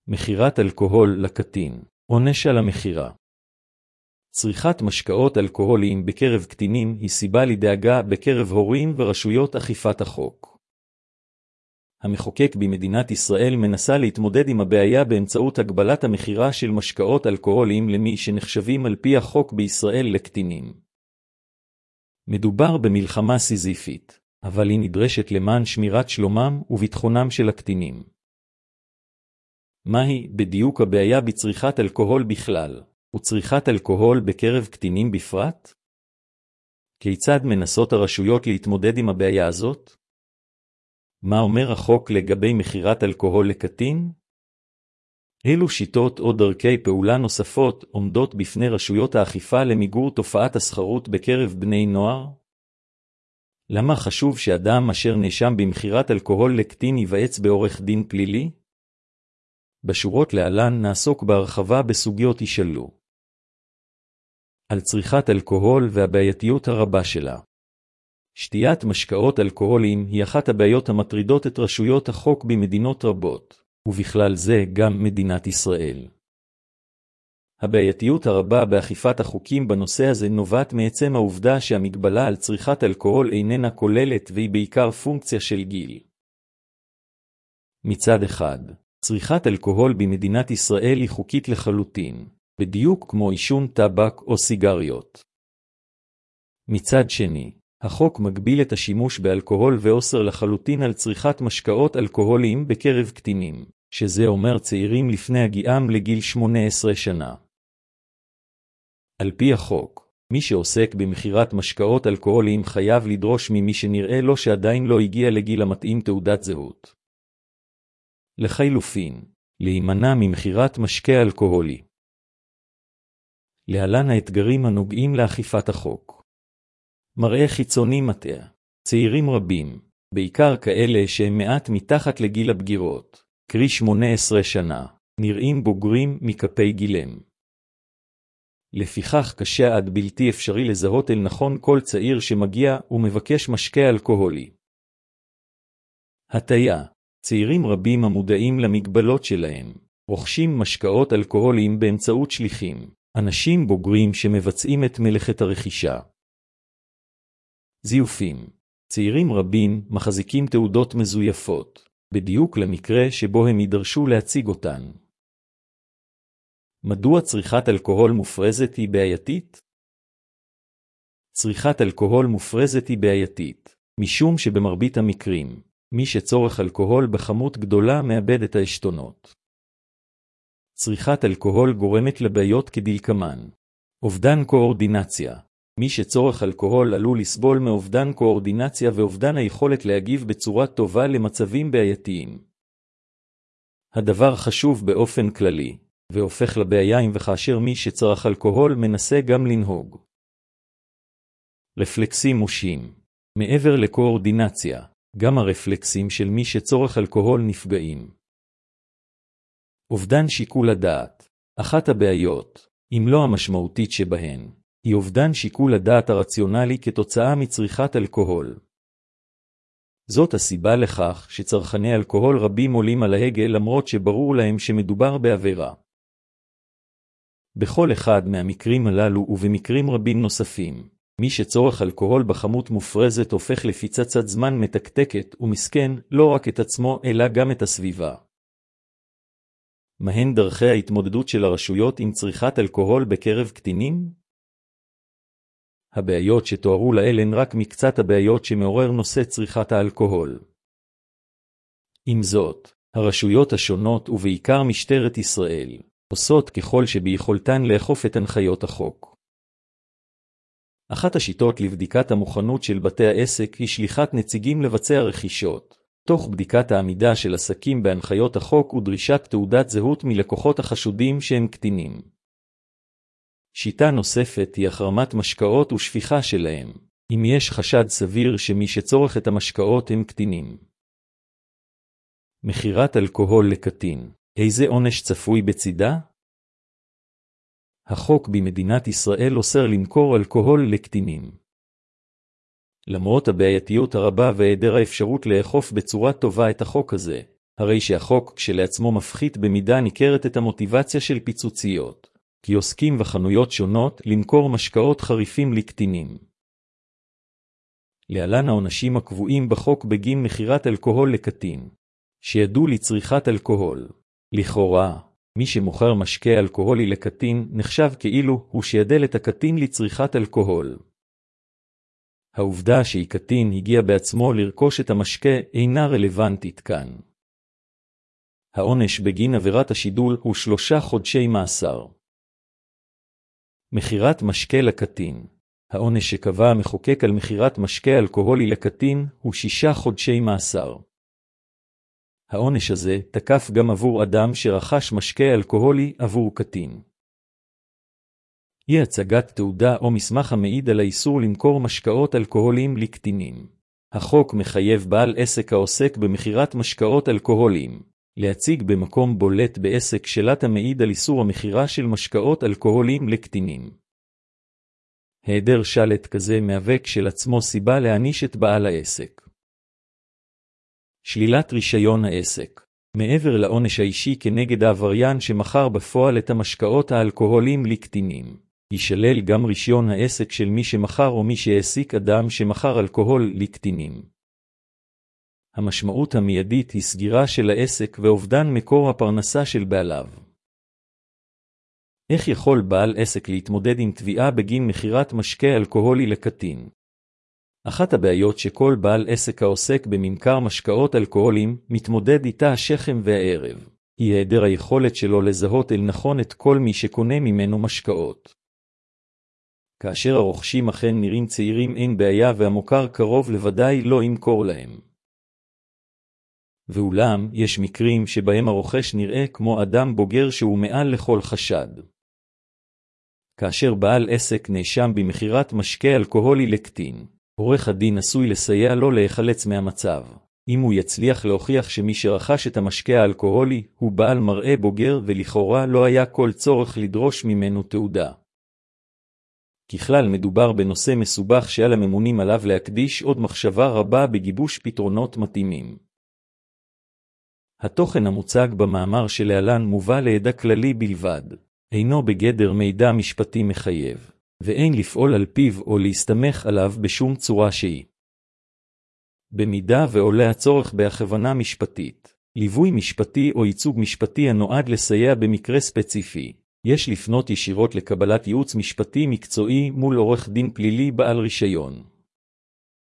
מכירת אלכוהול לקטין, עונש על המכירה. צריכת משקאות אלכוהוליים בקרב קטינים היא סיבה לדאגה בקרב הורים ורשויות אכיפת החוק. המחוקק במדינת ישראל מנסה להתמודד עם הבעיה באמצעות הגבלת המכירה של משקאות אלכוהוליים למי שנחשבים על פי החוק בישראל לקטינים. מדובר במלחמה סיזיפית, אבל היא נדרשת למען שמירת שלומם וביטחונם של הקטינים. מהי בדיוק הבעיה בצריכת אלכוהול בכלל, וצריכת אלכוהול בקרב קטינים בפרט? כיצד מנסות הרשויות להתמודד עם הבעיה הזאת? מה אומר החוק לגבי מכירת אלכוהול לקטין? אילו שיטות או דרכי פעולה נוספות עומדות בפני רשויות האכיפה למיגור תופעת הסחרות בקרב בני נוער? למה חשוב שאדם אשר נאשם במכירת אלכוהול לקטין ייוועץ בעורך דין פלילי? בשורות להלן נעסוק בהרחבה בסוגיות ישאלו. על צריכת אלכוהול והבעייתיות הרבה שלה. שתיית משקאות אלכוהוליים היא אחת הבעיות המטרידות את רשויות החוק במדינות רבות, ובכלל זה גם מדינת ישראל. הבעייתיות הרבה באכיפת החוקים בנושא הזה נובעת מעצם העובדה שהמגבלה על צריכת אלכוהול איננה כוללת והיא בעיקר פונקציה של גיל. מצד אחד, צריכת אלכוהול במדינת ישראל היא חוקית לחלוטין, בדיוק כמו עישון טבק או סיגריות. מצד שני, החוק מגביל את השימוש באלכוהול ואוסר לחלוטין על צריכת משקאות אלכוהוליים בקרב קטינים, שזה אומר צעירים לפני הגיעם לגיל 18 שנה. על פי החוק, מי שעוסק במכירת משקאות אלכוהוליים חייב לדרוש ממי שנראה לו שעדיין לא הגיע לגיל המתאים תעודת זהות. לחילופין, להימנע ממכירת משקה אלכוהולי. להלן האתגרים הנוגעים לאכיפת החוק. מראה חיצוני מטעה. צעירים רבים, בעיקר כאלה שהם מעט מתחת לגיל הבגירות, קרי 18 שנה, נראים בוגרים מכפי גילם. לפיכך קשה עד בלתי אפשרי לזהות אל נכון כל צעיר שמגיע ומבקש משקה אלכוהולי. הטיה. צעירים רבים המודעים למגבלות שלהם, רוכשים משקאות אלכוהוליים באמצעות שליחים, אנשים בוגרים שמבצעים את מלאכת הרכישה. זיופים. צעירים רבים מחזיקים תעודות מזויפות, בדיוק למקרה שבו הם יידרשו להציג אותן. מדוע צריכת אלכוהול מופרזת היא בעייתית? צריכת אלכוהול מופרזת היא בעייתית, משום שבמרבית המקרים, מי שצורך אלכוהול בכמות גדולה מאבד את העשתונות. צריכת אלכוהול גורמת לבעיות כדלקמן. אובדן קואורדינציה. מי שצורך אלכוהול עלול לסבול מאובדן קואורדינציה ואובדן היכולת להגיב בצורה טובה למצבים בעייתיים. הדבר חשוב באופן כללי, והופך לבעיה אם וכאשר מי שצרך אלכוהול מנסה גם לנהוג. רפלקסים מושים. מעבר לקואורדינציה, גם הרפלקסים של מי שצורך אלכוהול נפגעים. אובדן שיקול הדעת. אחת הבעיות, אם לא המשמעותית שבהן, היא אובדן שיקול הדעת הרציונלי כתוצאה מצריכת אלכוהול. זאת הסיבה לכך שצרכני אלכוהול רבים עולים על ההגה למרות שברור להם שמדובר בעבירה. בכל אחד מהמקרים הללו ובמקרים רבים נוספים, מי שצורך אלכוהול בכמות מופרזת הופך לפצצת זמן מתקתקת ומסכן לא רק את עצמו אלא גם את הסביבה. מהן דרכי ההתמודדות של הרשויות עם צריכת אלכוהול בקרב קטינים? הבעיות שתוארו לעיל הן רק מקצת הבעיות שמעורר נושא צריכת האלכוהול. עם זאת, הרשויות השונות ובעיקר משטרת ישראל, עושות ככל שביכולתן לאכוף את הנחיות החוק. אחת השיטות לבדיקת המוכנות של בתי העסק היא שליחת נציגים לבצע רכישות, תוך בדיקת העמידה של עסקים בהנחיות החוק ודרישת תעודת זהות מלקוחות החשודים שהם קטינים. שיטה נוספת היא החרמת משקאות ושפיכה שלהם, אם יש חשד סביר שמי שצורך את המשקאות הם קטינים. מכירת אלכוהול לקטין, איזה עונש צפוי בצידה? החוק במדינת ישראל אוסר למכור אלכוהול לקטינים. למרות הבעייתיות הרבה והיעדר האפשרות לאכוף בצורה טובה את החוק הזה, הרי שהחוק כשלעצמו מפחית במידה ניכרת את המוטיבציה של פיצוציות, כי עוסקים וחנויות שונות למכור משקאות חריפים לקטינים. להלן העונשים הקבועים בחוק בגין מכירת אלכוהול לקטין, שידעו לצריכת אלכוהול. לכאורה, מי שמוכר משקה אלכוהולי לקטין נחשב כאילו הוא שידל את הקטין לצריכת אלכוהול. העובדה שהיא קטין הגיע בעצמו לרכוש את המשקה אינה רלוונטית כאן. העונש בגין עבירת השידול הוא 3 חודשי מאסר. מכירת משקה לקטין. העונש שקבע המחוקק על מכירת משקה אלכוהולי לקטין הוא 6 חודשי מאסר. העונש הזה תקף גם עבור אדם שרכש משקה אלכוהולי עבור קטין. אי הצגת תעודה או מסמך המעיד על האיסור למכור משקאות אלכוהוליים לקטינים. החוק מחייב בעל עסק העוסק במכירת משקאות אלכוהוליים להציג במקום בולט בעסק שלט המעיד על איסור המכירה של משקאות אלכוהוליים לקטינים. היעדר שלט כזה מהווה כשלעצמו סיבה להעניש את בעל העסק. שלילת רישיון העסק. מעבר לעונש האישי כנגד העבריין שמכר בפועל את המשקאות האלכוהוליים לקטינים, יישלל גם רישיון העסק של מי שמכר או מי שהעסיק אדם שמכר אלכוהול לקטינים. המשמעות המיידית היא סגירה של העסק ואובדן מקור הפרנסה של בעליו. איך יכול בעל עסק להתמודד עם תביעה בגין מכירת משקה אלכוהולי לקטין? אחת הבעיות שכל בעל עסק העוסק בממכר משקאות אלכוהוליים מתמודד איתה השכם והערב, היא היעדר היכולת שלו לזהות אל נכון את כל מי שקונה ממנו משקאות. כאשר הרוכשים אכן נראים צעירים אין בעיה והמוכר קרוב לוודאי לא ימכור להם. ואולם, יש מקרים שבהם הרוכש נראה כמו אדם בוגר שהוא מעל לכל חשד. כאשר בעל עסק נאשם במכירת משקה אלכוהולי לקטין, עורך הדין עשוי לסייע לו להיחלץ מהמצב, אם הוא יצליח להוכיח שמי שרכש את המשקה האלכוהולי הוא בעל מראה בוגר ולכאורה לא היה כל צורך לדרוש ממנו תעודה. ככלל מדובר בנושא מסובך שעל הממונים עליו להקדיש עוד מחשבה רבה בגיבוש פתרונות מתאימים. התוכן המוצג במאמר שלהלן מובא לידע כללי בלבד, אינו בגדר מידע משפטי מחייב, ואין לפעול על פיו או להסתמך עליו בשום צורה שהיא. במידה ועולה הצורך בהכוונה משפטית, ליווי משפטי או ייצוג משפטי הנועד לסייע במקרה ספציפי, יש לפנות ישירות לקבלת ייעוץ משפטי מקצועי מול עורך דין פלילי בעל רישיון.